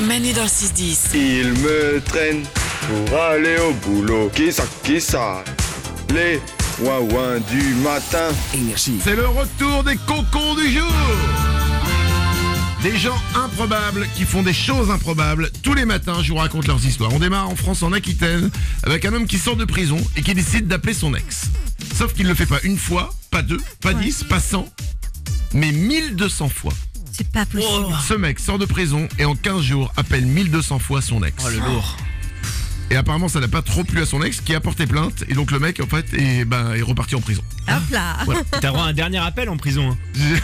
Manu dans le 6-10. Il me traîne pour aller au boulot. Qui ça Les ouin-ouin du matin. Énergie. C'est le retour des cocons du jour. Des gens improbables qui font des choses improbables. Tous les matins, je vous raconte leurs histoires. On démarre en France, en Aquitaine, avec un homme qui sort de prison et qui décide d'appeler son ex. Sauf qu'il ne le fait pas une fois, pas deux, pas 10, pas 100, mais 1200 fois. C'est pas possible. Ce mec sort de prison et en 15 jours appelle 1200 fois son ex. Oh, le lourd. Et apparemment ça n'a pas trop plu à son ex qui a porté plainte. Et donc le mec en fait est reparti en prison. Hop là. Voilà. T'as droit à un dernier appel en prison.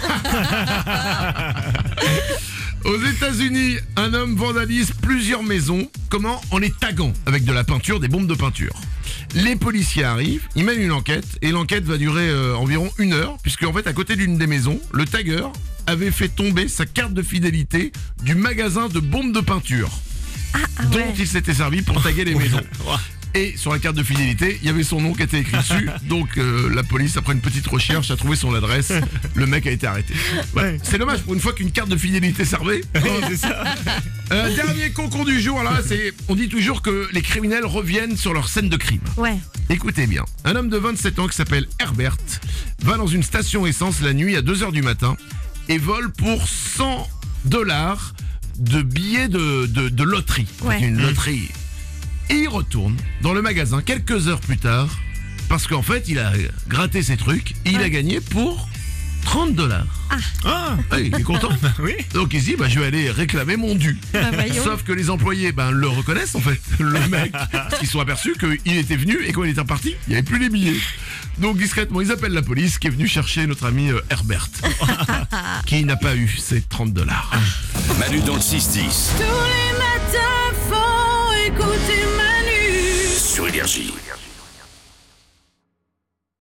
Aux États-Unis, un homme vandalise plusieurs maisons. Comment? En les taguant avec de la peinture, des bombes de peinture. Les policiers arrivent, ils mènent une enquête et l'enquête va durer environ 1 heure puisque en fait à côté d'une des maisons, le tagueur avait fait tomber sa carte de fidélité du magasin de bombes de peinture dont Ouais. il s'était servi pour taguer les maisons. Et sur la carte de fidélité, il y avait son nom qui était écrit dessus. Donc la police, après une petite recherche, a trouvé son adresse. Le mec a été arrêté. Ouais. C'est dommage pour une fois qu'une carte de fidélité servait. C'est ça. Dernier concon du jour, là, on dit toujours que les criminels reviennent sur leur scène de crime. Ouais. Écoutez bien, un homme de 27 ans qui s'appelle Herbert va dans une station essence la nuit à 2h du matin et vole pour $100 de billets de loterie. Ouais. Une loterie. Et il retourne dans le magasin quelques heures plus tard parce qu'en fait il a gratté ses trucs et il a gagné pour $30. Ah, Il est content. oui. Donc il se dit je vais aller réclamer mon dû. Voyons. Sauf que les employés le reconnaissent en fait, le mec, parce qu'ils sont aperçus qu'il était venu et quand il était reparti, il n'y avait plus les billets. Donc discrètement, ils appellent la police qui est venue chercher notre ami Herbert, qui n'a pas eu ses $30. Manu dans le 6-10 Tous les matins, faut écouter Manu. sur Énergie.